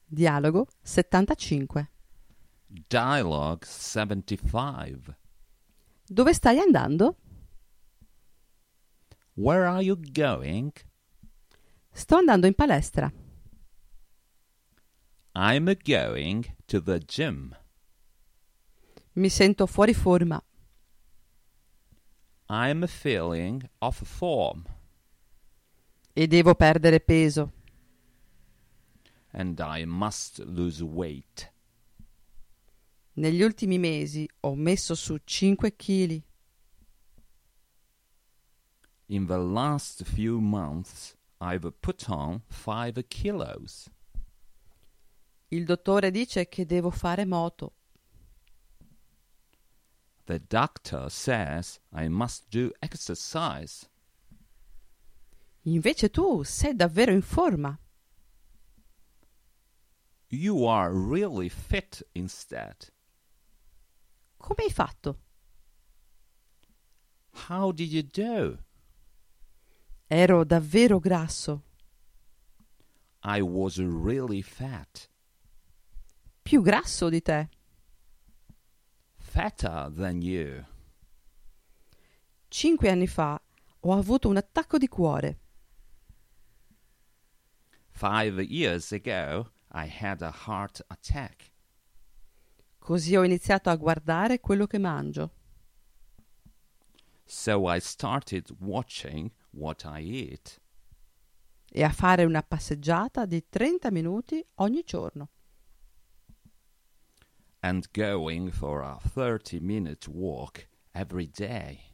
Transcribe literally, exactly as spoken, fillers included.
Dialogo settantacinque. Dialogue seventy-five. Dove stai andando? Where are you going? Sto andando in palestra. I'm going to the gym. Mi sento fuori forma. I'm feeling off form. E devo perdere peso. And I must lose weight. Negli ultimi mesi ho messo su cinque chili. In the last few months, I've put on five kilos. Il dottore dice che devo fare moto. The doctor says I must do exercise. Invece tu sei davvero in forma. You are really fit instead. Come hai fatto? How did you do? Ero davvero grasso. I was really fat. Più grasso di te. Fatter than you. Cinque anni fa ho avuto un attacco di cuore. Five years ago, I had a heart attack. Così ho iniziato a guardare quello che mangio. So I started watching what I eat. E a fare una passeggiata di trenta minuti ogni giorno. And going for a thirty minute walk every day.